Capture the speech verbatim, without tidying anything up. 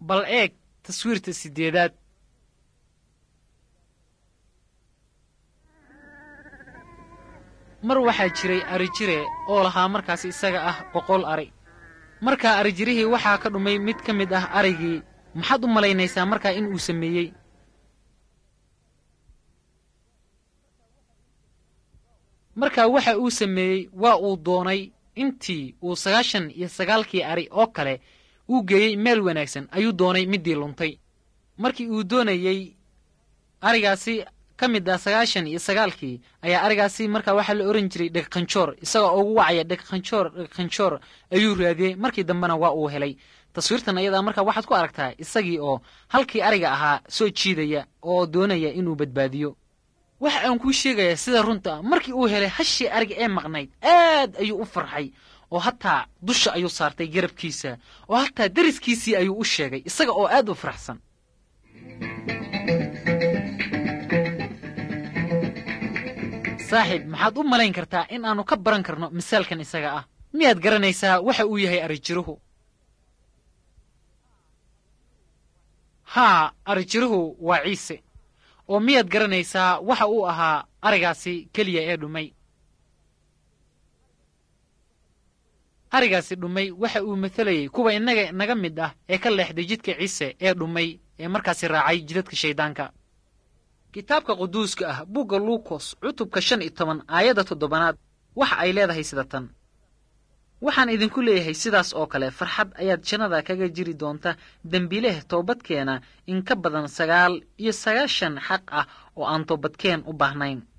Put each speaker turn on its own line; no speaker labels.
bal eeg taswiirta sideedaad. mar waxaa jiray ari jire oo lahaa markaas isaga ah boqol ari. markaa ari jirihii waxaa ka dhumay mid ka mid ah arigii. maxaad u malaynaysaa markaa in uu sameeyey? markaa waxa uu sameeyey waa uu doonay intii uu sagaashan iyo sagaalkii ari oo kale uu geeyey meel wanaagsan ayuu doonay middii luntay. markii uu doonayey arigaasi ka mid ah sagaashan iyo sagaalkii ayaa arigaasi markaa waxaa la ohan jiray dhegqanjoor. isagoo ugu wacaya dhegqanjoor dhegqanjoor ayuu raadiyey. markii dambena waa uu helay. taswiirtan ayadaa markaa waxaad ku aragtaa isagii oo halkii ariga ahaa soo jiidaya oo doonaya inuu badbaadiyo. waxa aan kuu sheegayaa sida runta markii uu helay hashii ariga ee maqnayd aad ayuu u farxay oo hataa dusha ayuu saartay garabkiisa oo hataa deriskiisii ayuu u sheegay isaga oo aad u faraxsan. saaxiib, maxaad u malayn kartaa in aanu ka baran karno misaalkan isaga ah? miyaad garanaysaa waxa uu yahay arijiruhu? haa, arijiruhu waa ciise. oo miyaad garanaysaa waxa uu ahaa arigaasi keliya ee dhumay? arigaasi dhumay waxa uu matelayey kuwa innaga naga mid ah ee ka leexday jidka ciise ee dhumay ee markaasi raacay jidadka shayddaanka. kitaabka quduuska ah buugga luukos cutubka shan iyo toban aayadda toddobaad waxa ay leedahay sida tan: waxaan idinku leeyahay sidaas oo kale farxad ayaad jannada kaga jiri doonta dembiileh toobadkeena in ka badan sagaal iyo sagaashan xaq ah oo aan toobadkeen u baahnayn.